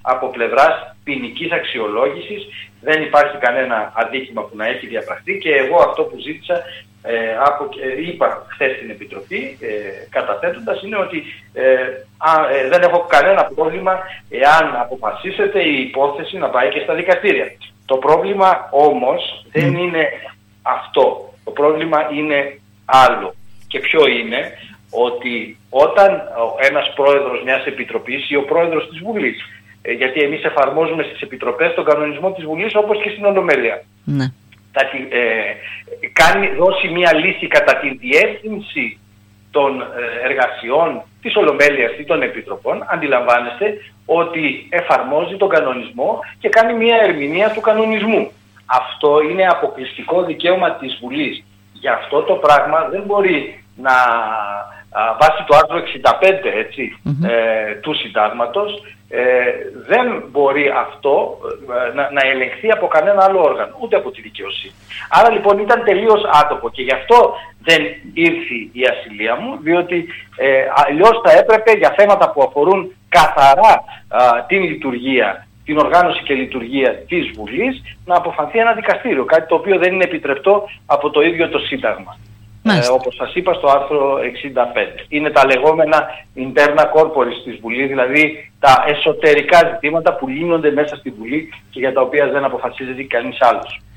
από πλευράς ποινικής αξιολόγησης. Δεν υπάρχει κανένα αδίκημα που να έχει διαπραχθεί και εγώ αυτό που ζήτησα, είπα χθες στην Επιτροπή καταθέτοντας, είναι ότι δεν έχω κανένα πρόβλημα εάν αποφασίσετε η υπόθεση να πάει και στα δικαστήρια. Το πρόβλημα όμως δεν είναι αυτό. Το πρόβλημα είναι άλλο. Και ποιο είναι? Ότι όταν ένας πρόεδρος μιας επιτροπής ή ο πρόεδρος της Βουλής, γιατί εμείς εφαρμόζουμε στις επιτροπές τον κανονισμό της Βουλής όπως και στην Ολομέλεια, δώσει μια λύση κατά τη διεύθυνση των εργασιών της Ολομέλειας ή των επιτροπών, αντιλαμβάνεστε ότι εφαρμόζει τον κανονισμό και κάνει μια ερμηνεία του κανονισμού. Αυτό είναι αποκλειστικό δικαίωμα της Βουλής. Γι' αυτό το πράγμα δεν μπορεί να, βάσει το άρθρο 65 του Συντάγματος, δεν μπορεί αυτό να ελεγχθεί από κανένα άλλο όργανο, ούτε από τη δικαιοσύνη. Άρα λοιπόν ήταν τελείως άτομο και γι' αυτό δεν ήρθε η ασυλία μου, διότι αλλιώς θα έπρεπε για θέματα που αφορούν καθαρά την λειτουργία, την οργάνωση και λειτουργία της Βουλής, να αποφανθεί ένα δικαστήριο, κάτι το οποίο δεν είναι επιτρεπτό από το ίδιο το Σύνταγμα. Όπως σας είπα στο άρθρο 65. Είναι τα λεγόμενα interna corporis της Βουλής, δηλαδή τα εσωτερικά ζητήματα που λύνονται μέσα στη Βουλή και για τα οποία δεν αποφασίζεται κανείς άλλος.